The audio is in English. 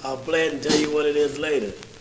I'll play it and tell you what it is later.